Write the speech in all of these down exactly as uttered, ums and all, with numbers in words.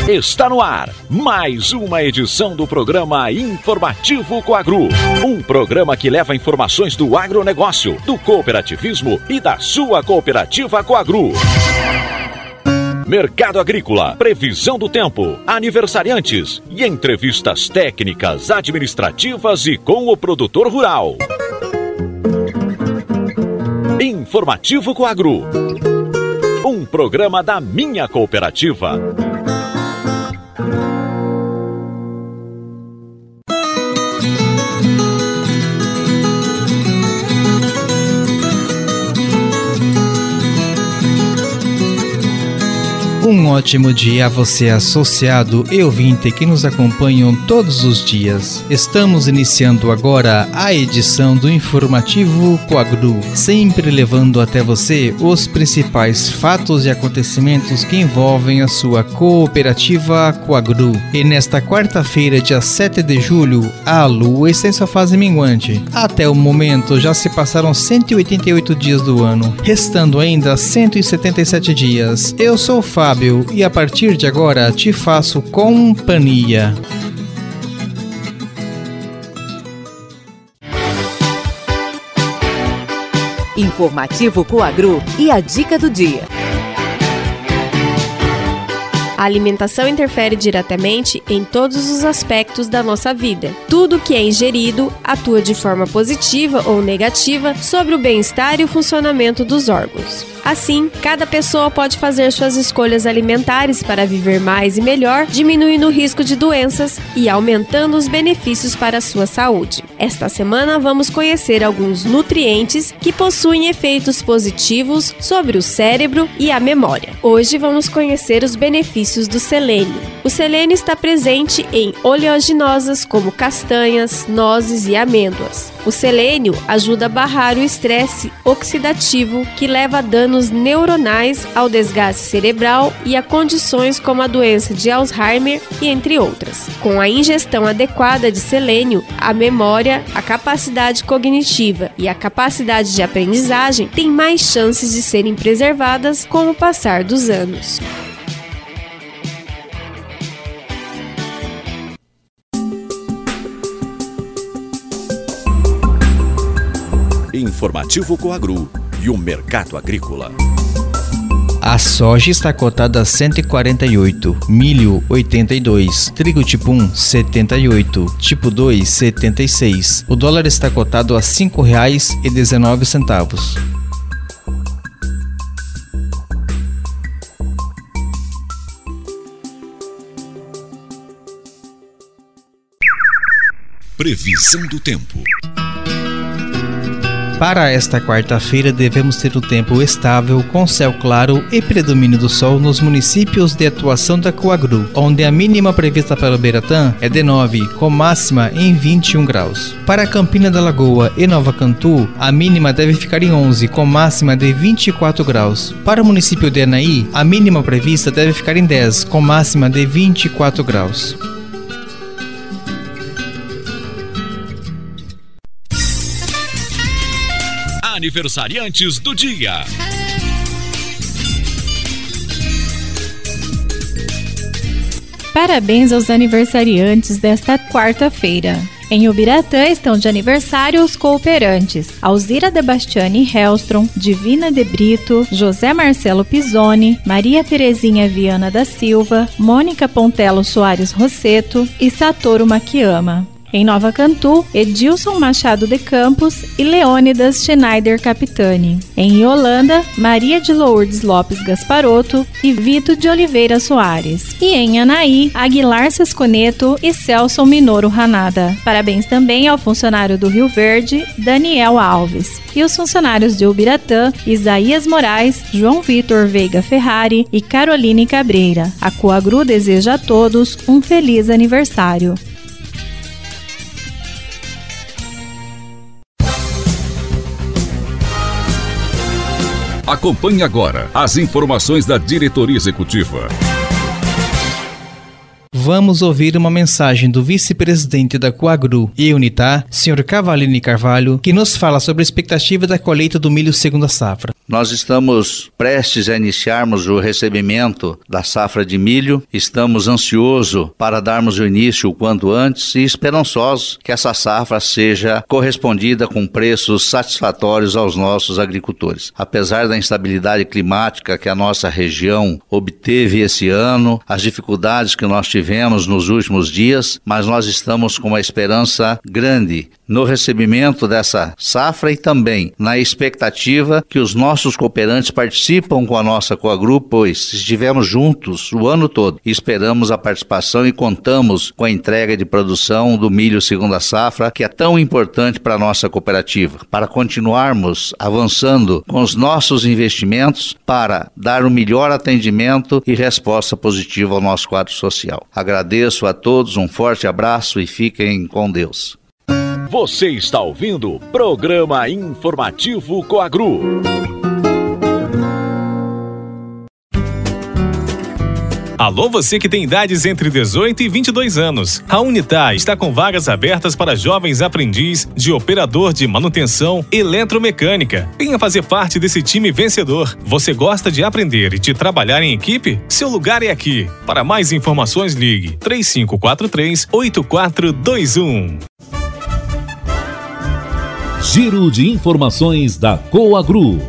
Está no ar mais uma edição do programa Informativo Coagro. Um programa que leva informações do agronegócio, do cooperativismo e da sua cooperativa Coagro. Mercado agrícola, previsão do tempo, aniversariantes e entrevistas técnicas, administrativas e com o produtor rural. Informativo Coagro. Um programa da minha cooperativa. Um ótimo dia a você, associado e ouvinte que nos acompanham todos os dias. Estamos iniciando agora a edição do Informativo Coagro, sempre levando até você os principais fatos e acontecimentos que envolvem a sua cooperativa Coagro. E nesta quarta-feira, dia sete de julho, a Lua está em sua fase minguante. Até o momento já se passaram cento e oitenta e oito dias do ano, restando ainda cento e setenta e sete dias. Eu sou o Fábio e a partir de agora te faço companhia. Informativo Coagro e a dica do dia. A alimentação interfere diretamente em todos os aspectos da nossa vida. Tudo que é ingerido atua de forma positiva ou negativa sobre o bem-estar e o funcionamento dos órgãos. Assim, cada pessoa pode fazer suas escolhas alimentares para viver mais e melhor, diminuindo o risco de doenças e aumentando os benefícios para a sua saúde. Esta semana vamos conhecer alguns nutrientes que possuem efeitos positivos sobre o cérebro e a memória. Hoje vamos conhecer os benefícios do selênio. O selênio está presente em oleaginosas como castanhas, nozes e amêndoas. O selênio ajuda a barrar o estresse oxidativo que leva a danos neuronais, ao desgaste cerebral e a condições como a doença de Alzheimer e entre outras. Com a ingestão adequada de selênio, a memória, a capacidade cognitiva e a capacidade de aprendizagem têm mais chances de serem preservadas com o passar dos anos. Informativo Coagro e o mercado agrícola. A soja está cotada a cento e quarenta e oito, milho oitenta e dois, trigo tipo um setenta e oito, tipo dois setenta e seis. O dólar está cotado a cinco reais e dezenove centavos. Previsão do tempo. Para esta quarta-feira, devemos ter um tempo estável, com céu claro e predomínio do sol nos municípios de atuação da Coagro, onde a mínima prevista para Ubiratã é de nove, com máxima em vinte e um graus. Para Campina da Lagoa e Nova Cantu, a mínima deve ficar em onze, com máxima de vinte e quatro graus. Para o município de Anaí, a mínima prevista deve ficar em dez, com máxima de vinte e quatro graus. Aniversariantes do dia. Parabéns aos aniversariantes desta quarta-feira. Em Ubiratã estão de aniversário os cooperantes Alzira de Bastiani Hellstrom, Divina de Brito, José Marcelo Pisoni, Maria Terezinha Viana da Silva, Mônica Pontello Soares Rosseto e Satoru Makiyama. Em Nova Cantu, Edilson Machado de Campos e Leônidas Schneider Capitani. Em Iolanda, Maria de Lourdes Lopes Gasparotto e Vito de Oliveira Soares. E em Anaí, Aguilar Sesconeto e Celso Minoro Ranada. Parabéns também ao funcionário do Rio Verde, Daniel Alves. E os funcionários de Ubiratã, Isaías Moraes, João Vitor Veiga Ferrari e Caroline Cabreira. A Coagro deseja a todos um feliz aniversário. Acompanhe agora as informações da diretoria executiva. Vamos ouvir uma mensagem do vice-presidente da Coagru e Unitar, senhor Cavalini Carvalho, que nos fala sobre a expectativa da colheita do milho segunda safra. Nós estamos prestes a iniciarmos o recebimento da safra de milho, estamos ansiosos para darmos o início o quanto antes e esperançosos que essa safra seja correspondida com preços satisfatórios aos nossos agricultores. Apesar da instabilidade climática que a nossa região obteve esse ano, as dificuldades que nós tivemos nos últimos dias, mas nós estamos com uma esperança grande no recebimento dessa safra e também na expectativa que os nossos cooperantes participam com a nossa Coagru, pois estivemos juntos o ano todo e esperamos a participação e contamos com a entrega de produção do milho segunda safra, que é tão importante para a nossa cooperativa, para continuarmos avançando com os nossos investimentos para dar o melhor atendimento e resposta positiva ao nosso quadro social. Agradeço a todos, um forte abraço e fiquem com Deus. Você está ouvindo o Programa Informativo Coagru. Alô, você que tem idades entre dezoito e vinte e dois anos. A Unitar está com vagas abertas para jovens aprendiz de operador de manutenção eletromecânica. Venha fazer parte desse time vencedor. Você gosta de aprender e de trabalhar em equipe? Seu lugar é aqui. Para mais informações, ligue três cinco quatro três, oito quatro dois um. Giro de informações da Coagru.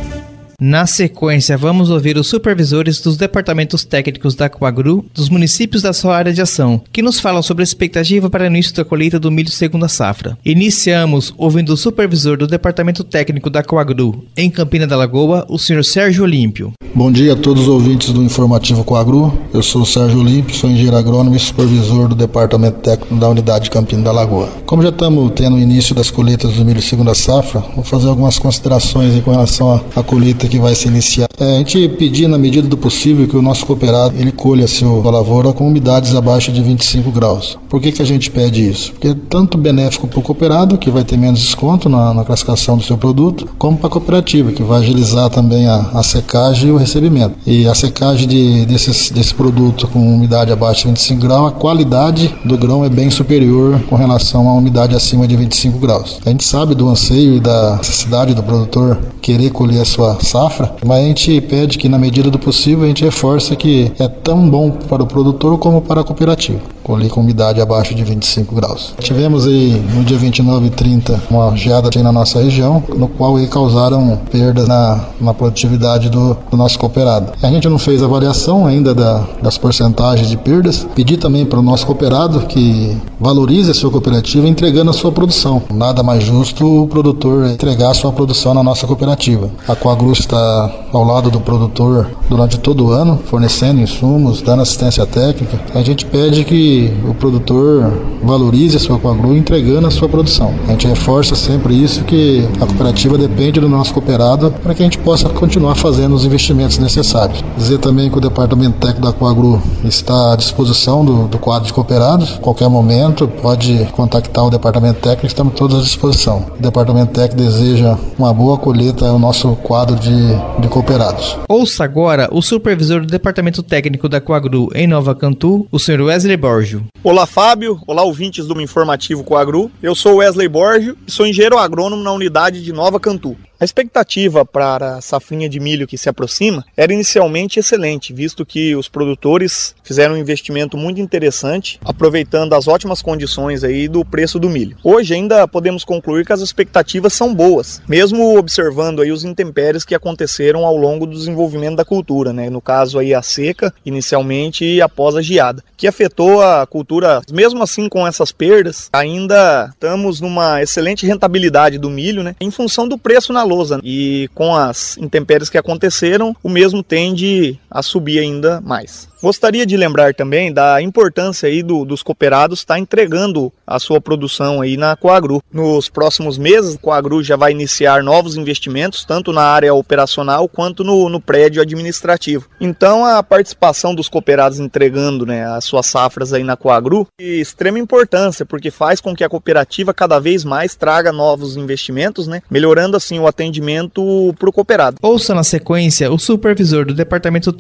Na sequência, vamos ouvir os supervisores dos departamentos técnicos da Coagru dos municípios da sua área de ação, que nos falam sobre a expectativa para o início da colheita do milho segunda safra. Iniciamos ouvindo o supervisor do departamento técnico da Coagru em Campina da Lagoa, o senhor Sérgio Olímpio. Bom dia a todos os ouvintes do Informativo Coagru. Eu sou o Sérgio Olímpio, sou engenheiro agrônomo e supervisor do departamento técnico da unidade de Campina da Lagoa. Como já estamos tendo o início das colheitas do milho segunda safra, vou fazer algumas considerações com relação à colheita que vai se iniciar. É, a gente pedir, na medida do possível, que o nosso cooperado ele colha a sua lavoura com umidades abaixo de vinte e cinco graus. Por que que a gente pede isso? Porque é tanto benéfico para o cooperado, que vai ter menos desconto na, na classificação do seu produto, como para a cooperativa, que vai agilizar também a, a secagem e o recebimento. E a secagem de, desses, desse produto com umidade abaixo de vinte e cinco graus, a qualidade do grão é bem superior com relação à umidade acima de vinte e cinco graus. A gente sabe do anseio e da necessidade do produtor querer colher a sua safra, mas a gente pede que, na medida do possível, a gente reforça que é tão bom para o produtor como para a cooperativa colher com umidade abaixo de vinte e cinco graus. Tivemos aí no dia vinte e nove e trinta uma geada na nossa região, no qual aí causaram perdas na, na produtividade do, do nosso cooperado. A gente não fez avaliação ainda da, das porcentagens de perdas. Pedi também para o nosso cooperado que valorize a sua cooperativa entregando a sua produção. Nada mais justo o produtor entregar a sua produção na nossa cooperativa. A Coagru está ao lado do produtor durante todo o ano, fornecendo insumos, dando assistência técnica. A gente pede que o produtor valorize a sua Coagru entregando a sua produção. A gente reforça sempre isso, que a cooperativa depende do nosso cooperado para que a gente possa continuar fazendo os investimentos necessários. Dizer também que o departamento técnico da Coagru está à disposição do, do quadro de cooperados. A qualquer momento pode contactar o departamento técnico, estamos todos à disposição. O departamento técnico deseja uma boa colheita ao nosso quadro de, de cooperados. Ouça agora o supervisor do departamento técnico da Coagru em Nova Cantu, o senhor Wesley Borges. Olá, Fábio. Olá, ouvintes do Informativo Coagru. Eu sou Wesley Borges e sou engenheiro agrônomo na unidade de Nova Cantu. A expectativa para a safrinha de milho que se aproxima era inicialmente excelente, visto que os produtores fizeram um investimento muito interessante, aproveitando as ótimas condições aí do preço do milho. Hoje ainda podemos concluir que as expectativas são boas, mesmo observando aí os intempéries que aconteceram ao longo do desenvolvimento da cultura, né? No caso aí a seca, inicialmente, e após a geada, que afetou a cultura. Mesmo assim, com essas perdas, ainda estamos numa excelente rentabilidade do milho, né? Em função do preço na lousa, e com as intempéries que aconteceram, o mesmo tende a subir ainda mais. Gostaria de lembrar também da importância aí do, dos cooperados estar entregando a sua produção aí na Coagru. Nos próximos meses, a Coagru já vai iniciar novos investimentos, tanto na área operacional quanto no, no prédio administrativo. Então, a participação dos cooperados entregando, né, as suas safras aí na Coagru é de extrema importância, porque faz com que a cooperativa cada vez mais traga novos investimentos, né, melhorando assim o atendimento para o cooperado. Ouça na sequência o supervisor do departamento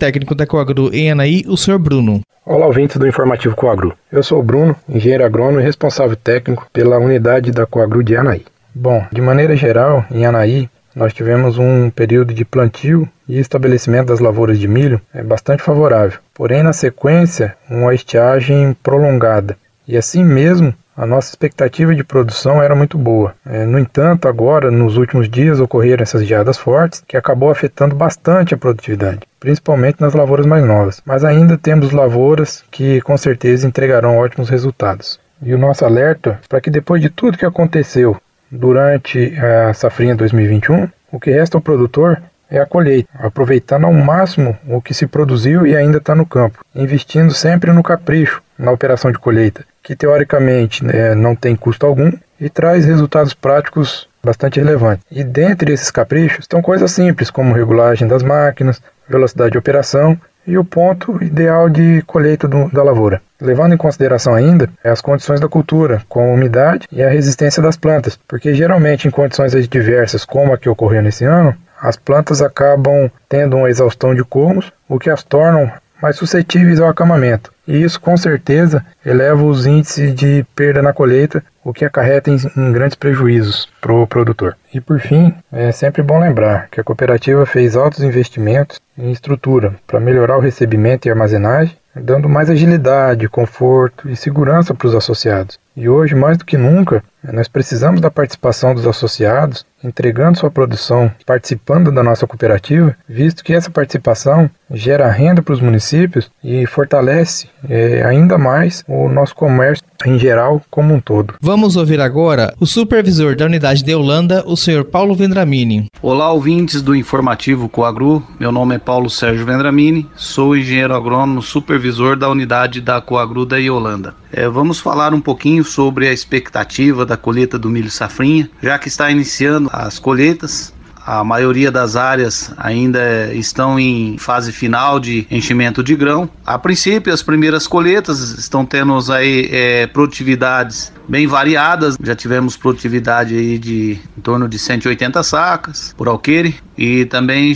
técnico da Coagru em Anaí, o senhor Bruno. Olá, ouvintes do Informativo Coagru. Eu sou o Bruno, engenheiro agrônomo e responsável técnico pela unidade da Coagru de Anaí. Bom, de maneira geral, em Anaí, nós tivemos um período de plantio e estabelecimento das lavouras de milho é bastante favorável. Porém, na sequência, uma estiagem prolongada. E assim mesmo, a nossa expectativa de produção era muito boa. É, no entanto, agora, nos últimos dias, ocorreram essas geadas fortes, que acabou afetando bastante a produtividade, principalmente nas lavouras mais novas. Mas ainda temos lavouras que, com certeza, entregarão ótimos resultados. E o nosso alerta para que depois de tudo que aconteceu durante a safrinha dois mil e vinte e um, o que resta ao produtor é a colheita, aproveitando ao máximo o que se produziu e ainda está no campo, investindo sempre no capricho, na operação de colheita, que teoricamente né, não tem custo algum e traz resultados práticos bastante relevantes. E dentre esses caprichos estão coisas simples, como regulagem das máquinas, velocidade de operação e o ponto ideal de colheita do, da lavoura. Levando em consideração ainda as condições da cultura, com a umidade e a resistência das plantas, porque geralmente em condições adversas, como a que ocorreu nesse ano, as plantas acabam tendo uma exaustão de colmos, o que as tornam mais suscetíveis ao acamamento. E isso, com certeza, eleva os índices de perda na colheita, o que acarreta em, em grandes prejuízos para o produtor. E, por fim, é sempre bom lembrar que a cooperativa fez altos investimentos em estrutura para melhorar o recebimento e armazenagem, dando mais agilidade, conforto e segurança para os associados. E hoje, mais do que nunca, nós precisamos da participação dos associados, entregando sua produção, participando da nossa cooperativa, visto que essa participação gera renda para os municípios e fortalece é, ainda mais o nosso comércio em geral como um todo. Vamos ouvir agora o supervisor da unidade de Holanda, o senhor Paulo Vendramini. Olá, ouvintes do Informativo Coagru, meu nome é Paulo Sérgio Vendramini, sou engenheiro agrônomo supervisor da unidade da Coagru da Holanda. É, vamos falar um pouquinho sobre a expectativa da colheita do milho safrinha, já que está iniciando as colheitas. A maioria das áreas ainda estão em fase final de enchimento de grão. A princípio, as primeiras colheitas estão tendo aí é, produtividades bem variadas. Já tivemos produtividade aí de em torno de cento e oitenta sacas por alqueire e também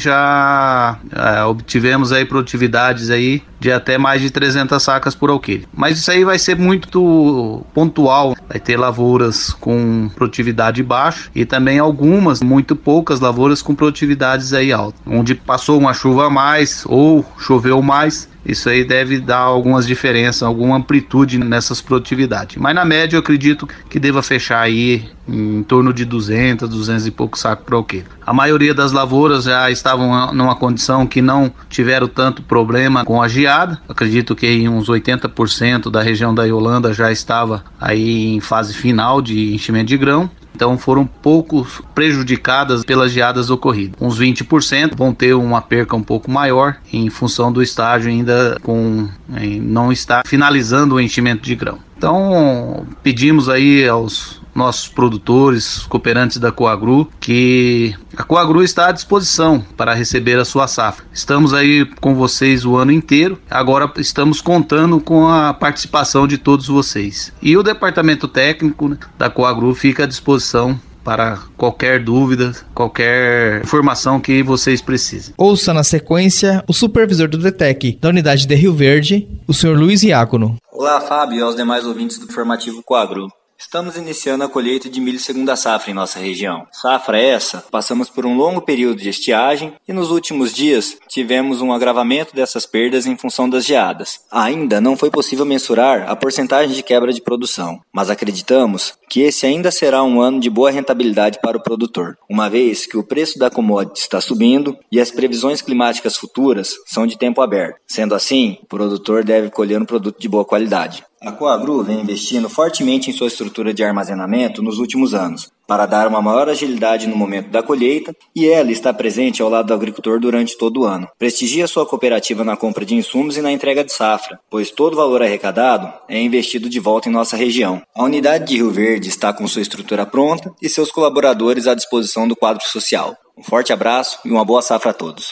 já é, obtivemos aí produtividades aí de até mais de trezentas sacas por alqueire. Mas isso aí vai ser muito pontual. Vai ter lavouras com produtividade baixa e também algumas, muito poucas lavouras com produtividades aí altas, onde passou uma chuva a mais ou choveu mais. Isso aí deve dar algumas diferenças, alguma amplitude nessas produtividades. Mas na média eu acredito que deva fechar aí em torno de duzentos, duzentos e poucos sacos por alqueire. A maioria das lavouras já estavam numa condição que não tiveram tanto problema com a geada. Acredito que em uns oitenta por cento da região da Holanda já estava aí em fase final de enchimento de grão. Então foram pouco prejudicadas pelas geadas ocorridas. Uns vinte por cento vão ter uma perca um pouco maior em função do estágio ainda com não estar finalizando o enchimento de grão. Então pedimos aí aos nossos produtores, cooperantes da Coagru, que a Coagru está à disposição para receber a sua safra. Estamos aí com vocês o ano inteiro, agora estamos contando com a participação de todos vocês. E o departamento técnico né, da Coagru fica à disposição para qualquer dúvida, qualquer informação que vocês precisem. Ouça na sequência o supervisor do DETEC da unidade de Rio Verde, o senhor Luiz Iacono. Olá, Fábio e aos demais ouvintes do Informativo Coagru. Estamos iniciando a colheita de milho segunda safra em nossa região. Safra essa, passamos por um longo período de estiagem e nos últimos dias tivemos um agravamento dessas perdas em função das geadas. Ainda não foi possível mensurar a porcentagem de quebra de produção, mas acreditamos que esse ainda será um ano de boa rentabilidade para o produtor, uma vez que o preço da commodity está subindo e as previsões climáticas futuras são de tempo aberto. Sendo assim, o produtor deve colher um produto de boa qualidade. A Coagru vem investindo fortemente em sua estrutura de armazenamento nos últimos anos, para dar uma maior agilidade no momento da colheita, e ela está presente ao lado do agricultor durante todo o ano. Prestigia sua cooperativa na compra de insumos e na entrega de safra, pois todo o valor arrecadado é investido de volta em nossa região. A unidade de Rio Verde está com sua estrutura pronta e seus colaboradores à disposição do quadro social. Um forte abraço e uma boa safra a todos.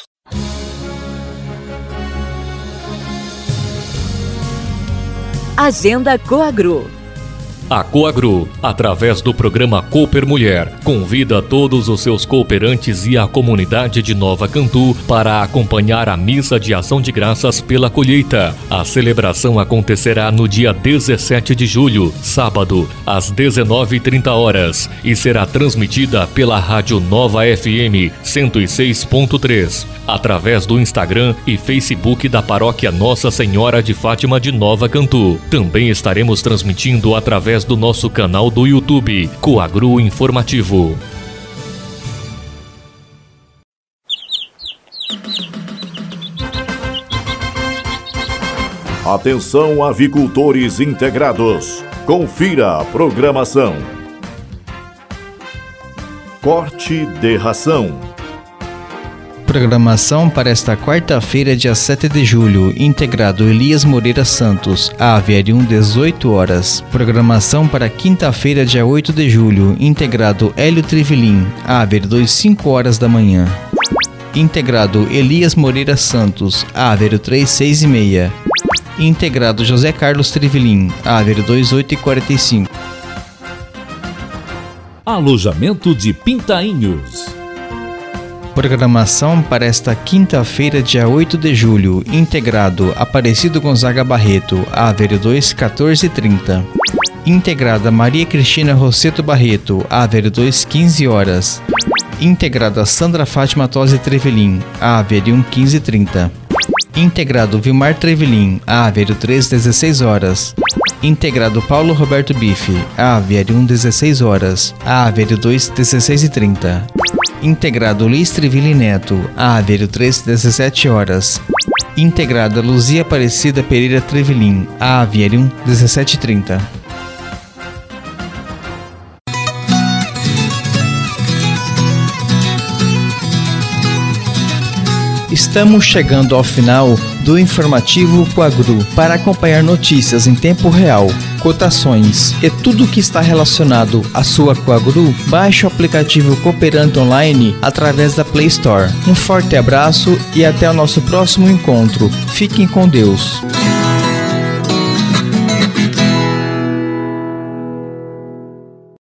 Agenda Coagru. A Coagru, através do programa Cooper Mulher, convida todos os seus cooperantes e a comunidade de Nova Cantu para acompanhar a missa de ação de graças pela colheita. A celebração acontecerá no dia dezessete de julho, sábado, às dezenove e trinta horas, e será transmitida pela Rádio Nova F M cento e seis ponto três, através do Instagram e Facebook da Paróquia Nossa Senhora de Fátima de Nova Cantu. Também estaremos transmitindo através do nosso canal do YouTube, Coagru Informativo. Atenção, avicultores integrados. Confira a programação. Corte de ração. Programação para esta quarta-feira, dia sete de julho. Integrado Elias Moreira Santos, Aviário um, dezoito horas. Programação para quinta-feira, dia oito de julho. Integrado Hélio Trivelin, Aviário dois, cinco horas da manhã. Integrado Elias Moreira Santos, Aviário três, seis e meia. Integrado José Carlos Trivelin, Aviário dois, oito e quarenta e cinco. Alojamento de Pintainhos. Programação para esta quinta-feira, dia oito de julho. Integrado Aparecido Gonzaga Barreto, Aviário dois, quatorze e trinta. Integrada Maria Cristina Rosseto Barreto, Aviário dois, quinze horas. Integrada Sandra Fátima Tosi Trevelin, Aviário um, quinze e trinta. Integrado Vilmar Trevelin, Aviário três, dezesseis horas. Integrado Paulo Roberto Bife, Aviário um, dezesseis horas. Aviário dois, dezesseis e trinta. Integrado Luiz Trivelin Neto, Aviário três, dezessete horas. Integrada Luzia Aparecida Pereira Trevelin, Aviário um, dezessete e trinta. Estamos chegando ao final do informativo Coagru. Para acompanhar notícias em tempo real, cotações e tudo que está relacionado à sua Coagru, baixe o aplicativo Cooperante Online através da Play Store. Um forte abraço e até o nosso próximo encontro. Fiquem com Deus.